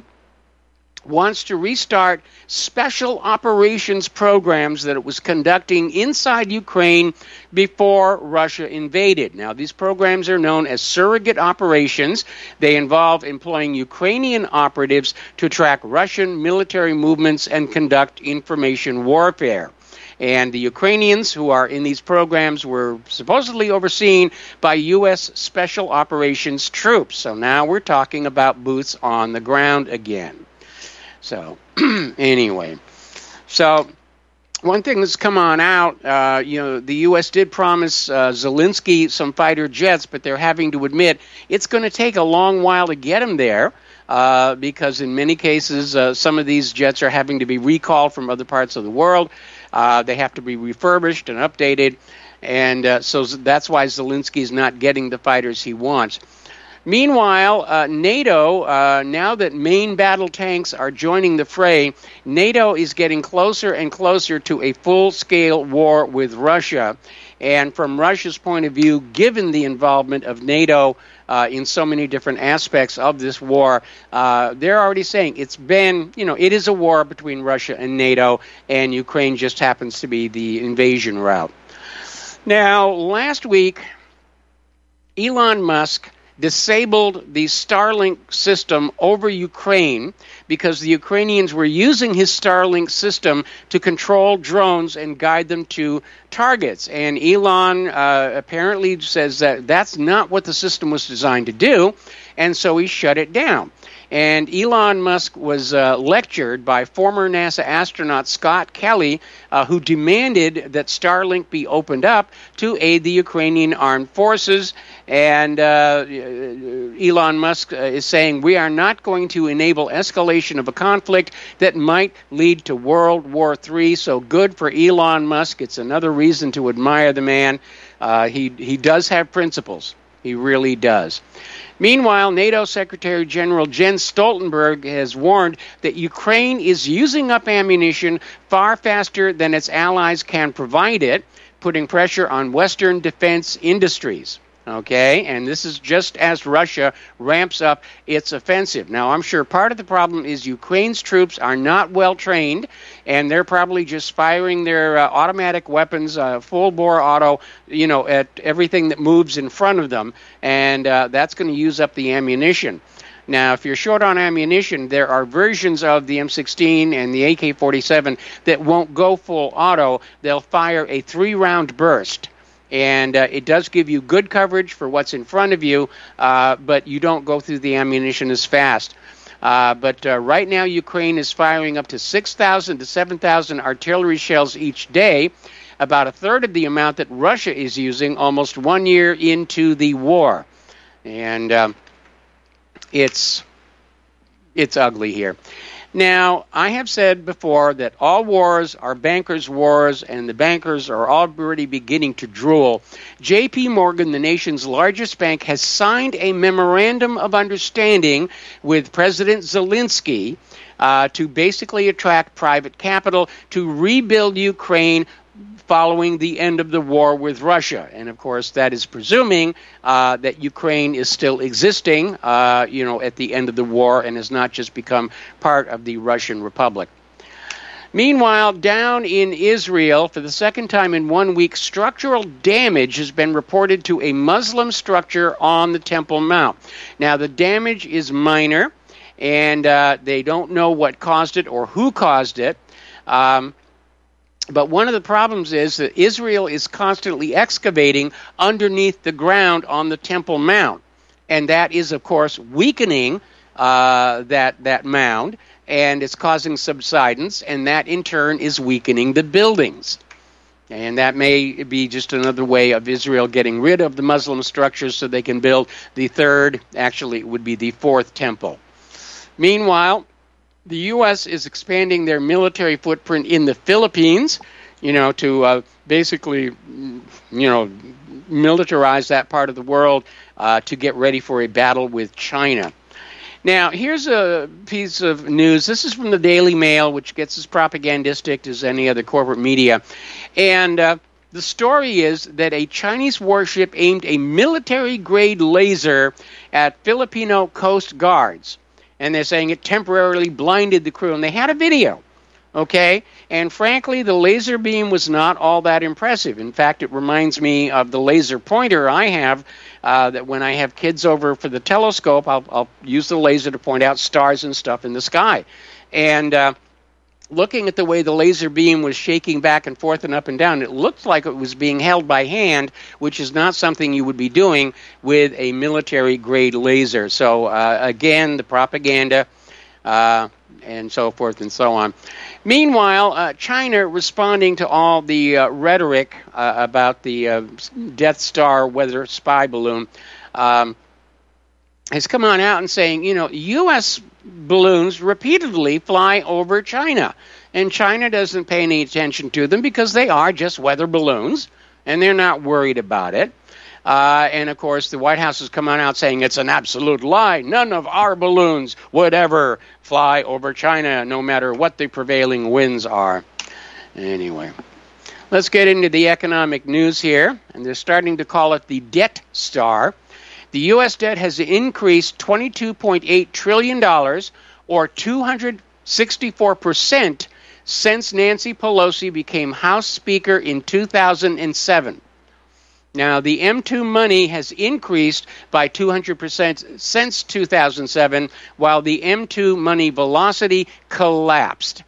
wants to restart special operations programs that it was conducting inside Ukraine before Russia invaded. Now, these programs are known as surrogate operations. They involve employing Ukrainian operatives to track Russian military movements and conduct information warfare. And the Ukrainians who are in these programs were supposedly overseen by U S Special Operations troops. So now we're talking about boots on the ground again. So, anyway, so one thing that's come on out, uh, you know, the U S did promise uh, Zelensky some fighter jets, but they're having to admit it's going to take a long while to get them there uh, because in many cases uh, some of these jets are having to be recalled from other parts of the world. Uh, they have to be refurbished and updated, and uh, so that's why Zelensky is not getting the fighters he wants. Meanwhile, uh, NATO, uh, now that main battle tanks are joining the fray, NATO is getting closer and closer to a full-scale war with Russia. And from Russia's point of view, given the involvement of NATO uh, in so many different aspects of this war, uh, they're already saying it's been, you know, it is a war between Russia and NATO, and Ukraine just happens to be the invasion route. Now, last week, Elon Musk disabled the Starlink system over Ukraine because the Ukrainians were using his Starlink system to control drones and guide them to targets. And Elon uh, apparently says that that's not what the system was designed to do, and so he shut it down. And Elon Musk was uh, lectured by former NASA astronaut Scott Kelly, uh, who demanded that Starlink be opened up to aid the Ukrainian armed forces. And uh, Elon Musk uh, is saying, we are not going to enable escalation of a conflict that might lead to World War Three. So good for Elon Musk. It's another reason to admire the man. Uh, he, he does have principles. He really does. Meanwhile, NATO Secretary General Jens Stoltenberg has warned that Ukraine is using up ammunition far faster than its allies can provide it, putting pressure on Western defense industries. Okay, and this is just as Russia ramps up its offensive. Now, I'm sure part of the problem is Ukraine's troops are not well trained, and they're probably just firing their uh, automatic weapons, uh, full-bore auto, you know, at everything that moves in front of them, and uh, that's going to use up the ammunition. Now, if you're short on ammunition, there are versions of the M sixteen and the A K forty-seven that won't go full auto. They'll fire a three-round burst. And uh, it does give you good coverage for what's in front of you, uh, but you don't go through the ammunition as fast. Uh, but uh, right now, Ukraine is firing up to six thousand to seven thousand artillery shells each day, about a third of the amount that Russia is using almost one year into the war. And um, it's it's ugly here. Now, I have said before that all wars are bankers' wars, and the bankers are already beginning to drool. J P Morgan, the nation's largest bank, has signed a memorandum of understanding with President Zelensky uh, to basically attract private capital to rebuild Ukraine following the end of the war with Russia. And, of course, that is presuming uh, that Ukraine is still existing, uh, you know, at the end of the war and has not just become part of the Russian Republic. Meanwhile, down in Israel, for the second time in one week, structural damage has been reported to a Muslim structure on the Temple Mount. Now, the damage is minor, and uh, they don't know what caused it or who caused it. Um, but one of the problems is that Israel is constantly excavating underneath the ground on the Temple Mount. And that is, of course, weakening uh, that that mound, and it's causing subsidence, and that in turn is weakening the buildings. And that may be just another way of Israel getting rid of the Muslim structures so they can build the third, actually it would be the fourth temple. Meanwhile, the U S is expanding their military footprint in the Philippines, you know, to uh, basically, you know, militarize that part of the world uh, to get ready for a battle with China. Now, here's a piece of news. This is from the Daily Mail, which gets as propagandistic as any other corporate media. And uh, the story is that a Chinese warship aimed a military-grade laser at Filipino Coast Guards. And they're saying it temporarily blinded the crew. And they had a video, okay? And frankly, the laser beam was not all that impressive. In fact, it reminds me of the laser pointer I have, uh, that when I have kids over for the telescope, I'll, I'll use the laser to point out stars and stuff in the sky. And uh, looking at the way the laser beam was shaking back and forth and up and down, it looked like it was being held by hand, which is not something you would be doing with a military-grade laser. So, uh, again, the propaganda, uh, and so forth and so on. Meanwhile, uh, China, responding to all the uh, rhetoric uh, about the uh, Death Star weather spy balloon, um, has come on out and saying, you know, U S balloons repeatedly fly over China, and China doesn't pay any attention to them because they are just weather balloons, and they're not worried about it. Uh, and, of course, the White House has come on out saying it's an absolute lie. None of our balloons would ever fly over China, no matter what the prevailing winds are. Anyway, let's get into the economic news here. And they're starting to call it the Debt Star. The U S debt has increased twenty-two point eight trillion dollars, or two hundred sixty-four percent, since Nancy Pelosi became House Speaker in two thousand seven. Now, the M two money has increased by two hundred percent since two thousand seven, while the M two money velocity collapsed.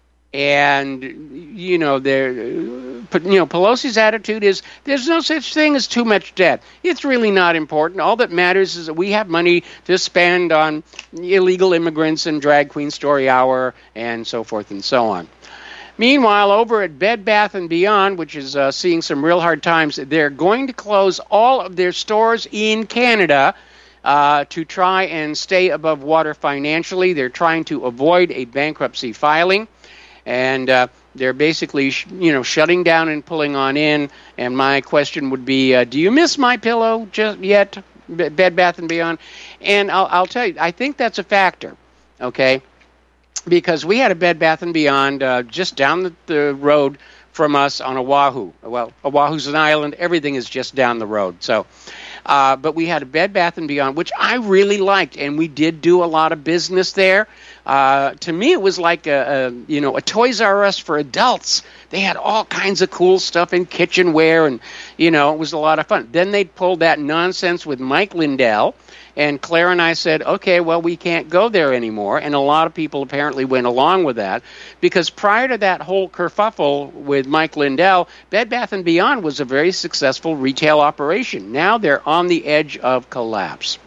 And, you know, there, you know, Pelosi's attitude is there's no such thing as too much debt. It's really not important. All that matters is that we have money to spend on illegal immigrants and Drag Queen Story Hour and so forth and so on. Meanwhile, over at Bed Bath and Beyond, which is uh, seeing some real hard times, they're going to close all of their stores in Canada uh, to try and stay above water financially. They're trying to avoid a bankruptcy filing, and uh, they're basically, sh- you know, shutting down and pulling on in. And my question would be, uh, do you miss My Pillow just yet, B- Bed Bath and Beyond? And I'll, I'll tell you, I think that's a factor. Okay. Because we had a Bed Bath and Beyond uh, just down the, the road from us on Oahu. Well, Oahu's an island. Everything is just down the road. So, uh, but we had a Bed Bath and Beyond, which I really liked, and we did do a lot of business there. Uh, to me, it was like a, a you know a Toys R Us for adults. They had all kinds of cool stuff in kitchenware, and you know it was a lot of fun. Then they pulled that nonsense with Mike Lindell. And Claire and I said, okay, well, we can't go there anymore. And a lot of people apparently went along with that. Because prior to that whole kerfuffle with Mike Lindell, Bed Bath and Beyond was a very successful retail operation. Now they're on the edge of collapse.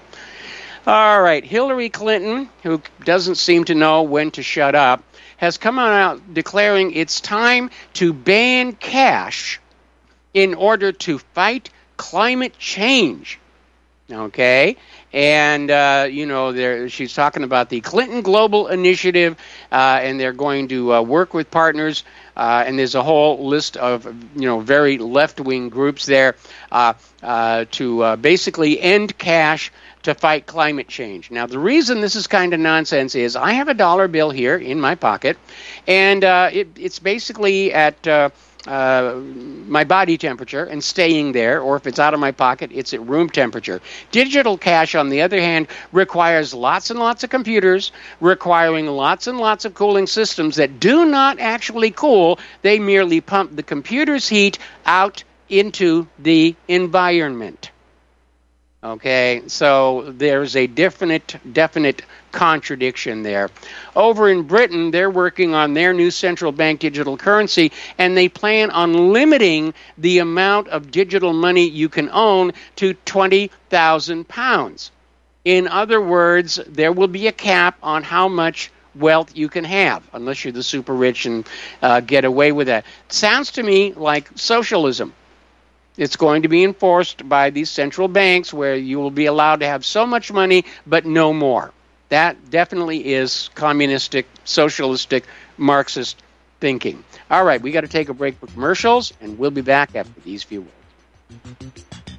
All right, Hillary Clinton, who doesn't seem to know when to shut up, has come on out declaring it's time to ban cash in order to fight climate change. Okay, and, uh, you know, there, she's talking about the Clinton Global Initiative, uh, and they're going to uh, work with partners, uh, and there's a whole list of, you know, very left-wing groups there uh, uh, to uh, basically end cash to fight climate change. Now, the reason this is kind of nonsense is I have a dollar bill here in my pocket, and uh, it, it's basically at... Uh, uh, my body temperature and staying there, or if it's out of my pocket, it's at room temperature. Digital cash, on the other hand, requires lots and lots of computers, requiring lots and lots of cooling systems that do not actually cool. They merely pump the computer's heat out into the environment. Okay, so there's a definite, definite contradiction there. Over in Britain, they're working on their new central bank digital currency, and they plan on limiting the amount of digital money you can own to twenty thousand pounds. In other words, there will be a cap on how much wealth you can have, unless you're the super rich and uh, get away with that. Sounds to me like socialism. It's going to be enforced by these central banks where you will be allowed to have so much money, but no more. That definitely is communistic, socialistic, Marxist thinking. All right, we got to take a break for commercials, and we'll be back after these few words.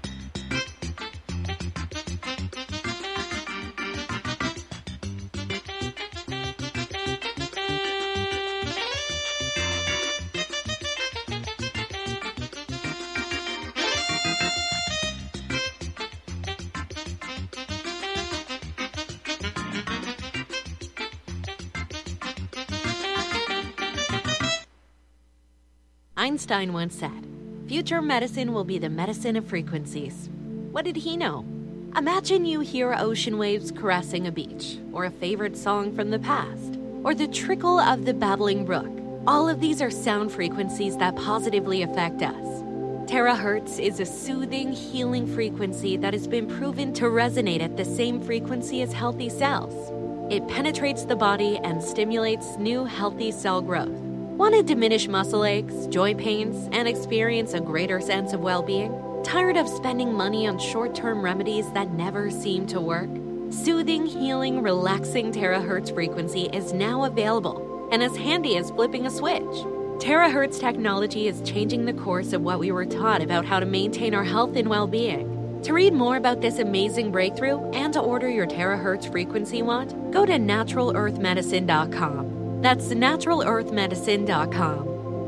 Einstein once said, "Future medicine will be the medicine of frequencies." What did he know? Imagine you hear ocean waves caressing a beach, or a favorite song from the past, or the trickle of the babbling brook. All of these are sound frequencies that positively affect us. Terahertz is a soothing, healing frequency that has been proven to resonate at the same frequency as healthy cells. It penetrates the body and stimulates new healthy cell growth. Want to diminish muscle aches, joint pains, and experience a greater sense of well-being? Tired of spending money on short-term remedies that never seem to work? Soothing, healing, relaxing terahertz frequency is now available and as handy as flipping a switch. Terahertz technology is changing the course of what we were taught about how to maintain our health and well-being. To read more about this amazing breakthrough and to order your terahertz frequency wand, go to natural earth medicine dot com. That's natural earth medicine dot com.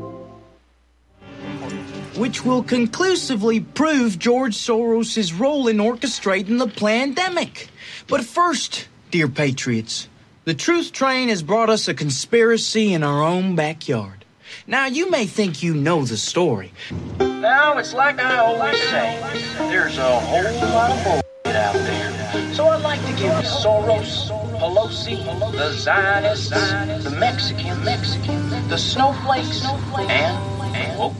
Which will conclusively prove George Soros' role in orchestrating the pandemic. But first, dear patriots, the truth train has brought us a conspiracy in our own backyard. Now, you may think you know the story. Now, it's like I always say, there's a whole lot of bullshit out there. So I'd like to give you Soros, Pelosi, the Zionists, the Mexican, Mexican, the snowflakes, and, and oh,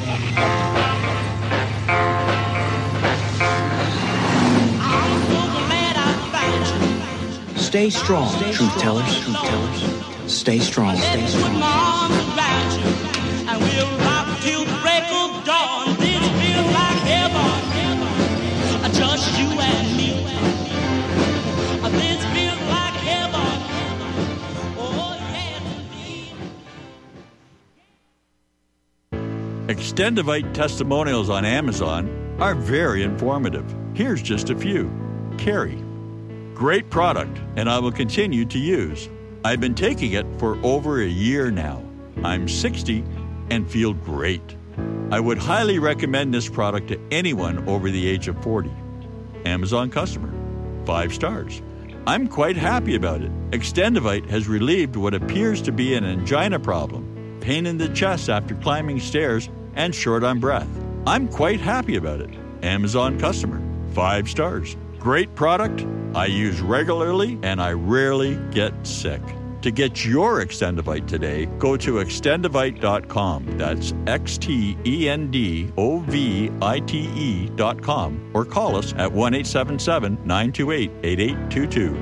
Stay strong, truth tellers, truth tellers. Stay strong, stay strong. And we'll rock till the break of dawn. This feels like heaven. Just you and me. This feels like heaven. Oh, yeah. Extendivite testimonials on Amazon are very informative. Here's just a few. Carrie. Great product, and I will continue to use. I've been taking it for over a year now. I'm sixty and feel great. I would highly recommend this product to anyone over the age of forty. Amazon customer. Five stars. I'm quite happy about it. Extendivite has relieved what appears to be an angina problem, pain in the chest after climbing stairs, and short on breath. I'm quite happy about it. Amazon customer. Five stars. Great product. I use regularly, and I rarely get sick. To get your Extendivite today, go to extendivite dot com. That's X T E N D O V I T E dot com. Or call us at one eight seven seven, nine two eight, eight eight two two.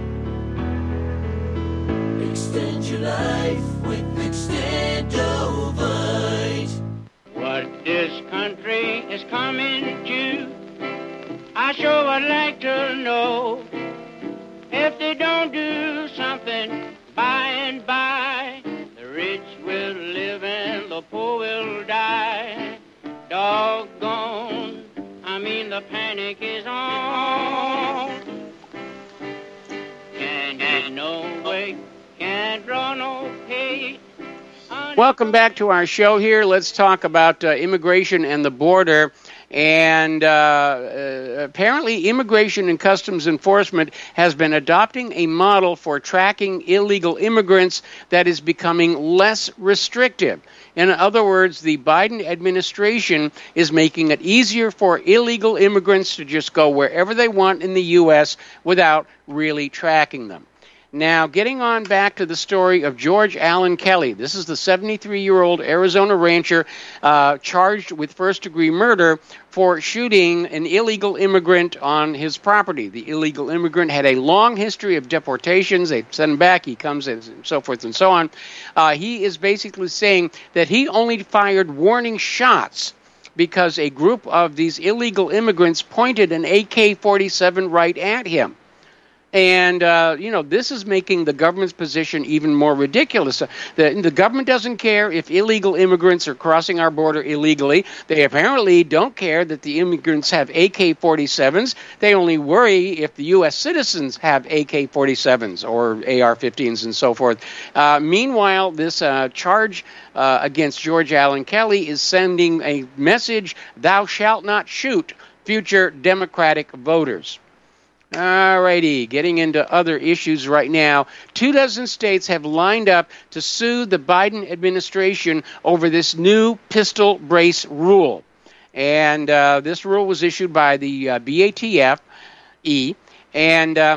Extend your life with Extendovite. What this country is coming to, I sure would like to know. If they don't do something, by and by, the rich will live and the poor will die. Doggone, I mean the panic is on. Can't get no way, can't draw no pay. Welcome back to our show here. Let's talk about uh, immigration and the border. And uh, uh, apparently Immigration and Customs Enforcement has been adopting a model for tracking illegal immigrants that is becoming less restrictive. In other words, the Biden administration is making it easier for illegal immigrants to just go wherever they want in the U S without really tracking them. Now, getting on back to the story of George Allen Kelly. This is the seventy-three-year-old Arizona rancher uh, charged with first-degree murder for shooting an illegal immigrant on his property. The illegal immigrant had a long history of deportations. They send him back. He comes and so forth and so on. Uh, he is basically saying that he only fired warning shots because a group of these illegal immigrants pointed an A K forty-seven right at him. And, uh, you know, this is making the government's position even more ridiculous. The, the government doesn't care if illegal immigrants are crossing our border illegally. They apparently don't care that the immigrants have A K forty-sevens. They only worry if the U S citizens have A K forty-sevens or A R fifteens and so forth. Uh, meanwhile, this uh, charge uh, against George Allen Kelly is sending a message, thou shalt not shoot future Democratic voters. All righty, getting into other issues right now. Two dozen states have lined up to sue the Biden administration over this new pistol brace rule. And uh, this rule was issued by the uh, B A T F E, and uh,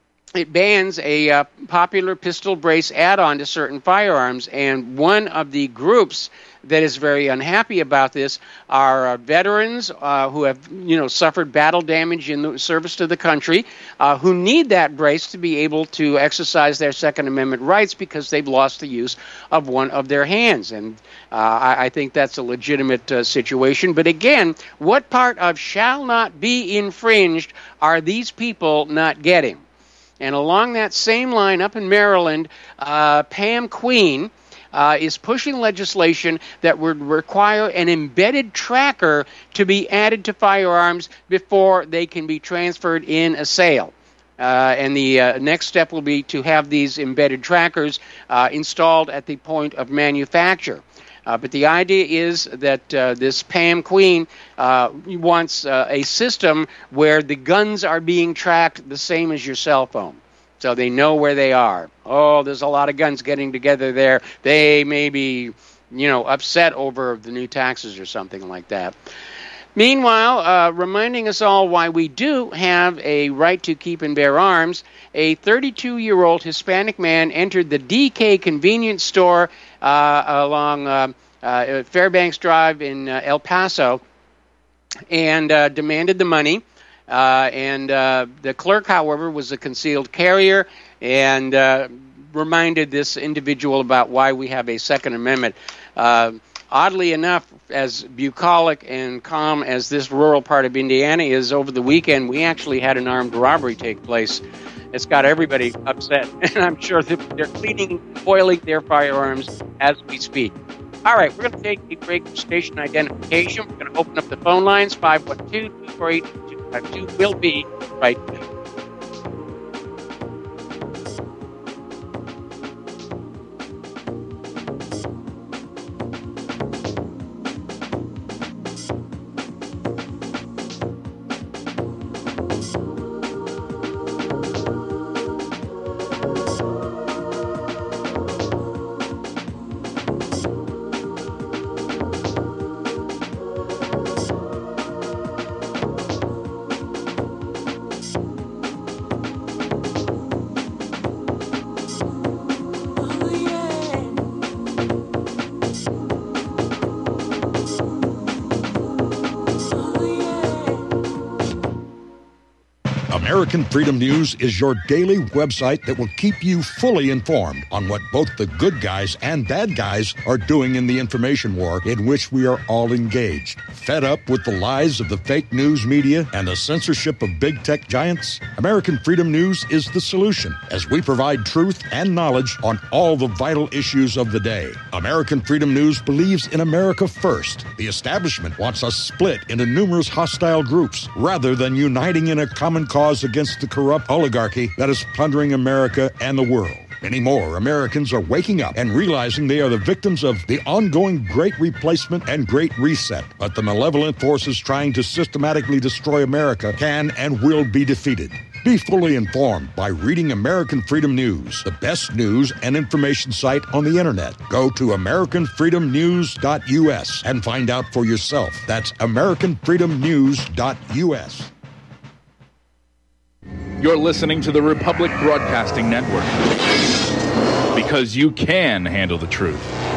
it bans a uh, popular pistol brace add-on to certain firearms. And one of the groups that is very unhappy about this are uh, veterans uh, who have, you know, suffered battle damage in the service to the country, uh, who need that brace to be able to exercise their Second Amendment rights because they've lost the use of one of their hands. And uh, I, I think that's a legitimate uh, situation. But again, what part of shall not be infringed are these people not getting? And along that same line, up in Maryland, uh, Pam Queen Uh, is pushing legislation that would require an embedded tracker to be added to firearms before they can be transferred in a sale. Uh, and the uh, next step will be to have these embedded trackers uh, installed at the point of manufacture. Uh, but the idea is that uh, this Pam Queen uh, wants uh, a system where the guns are being tracked the same as your cell phone. So they know where they are. Oh, there's a lot of guns getting together there. They may be, you know, upset over the new taxes or something like that. Meanwhile, uh, reminding us all why we do have a right to keep and bear arms, a thirty-two-year-old Hispanic man entered the D K convenience store uh, along uh, uh, Fairbanks Drive in uh, El Paso and uh, demanded the money. Uh, and uh, the clerk, however, was a concealed carrier and uh, reminded this individual about why we have a Second Amendment. Uh, oddly enough, as bucolic and calm as this rural part of Indiana is, over the weekend we actually had an armed robbery take place. It's got everybody upset, and I'm sure that they're cleaning, boiling their firearms as we speak. All right, we're going to take a break for station identification. We're going to open up the phone lines, five one two, two four eight, two five two. We'll be right back. American Freedom News is your daily website that will keep you fully informed on what both the good guys and bad guys are doing in the information war in which we are all engaged. Fed up with the lies of the fake news media and the censorship of big tech giants? American Freedom News is the solution, as we provide truth and knowledge on all the vital issues of the day. American Freedom News believes in America first. The establishment wants us split into numerous hostile groups rather than uniting in a common cause against the corrupt oligarchy that is plundering America and the world. Many more Americans are waking up and realizing they are the victims of the ongoing Great Replacement and Great Reset. But the malevolent forces trying to systematically destroy America can and will be defeated. Be fully informed by reading American Freedom News, the best news and information site on the internet. Go to American Freedom News dot U S and find out for yourself. That's American Freedom News dot U S. You're listening to the Republic Broadcasting Network, because you can handle the truth.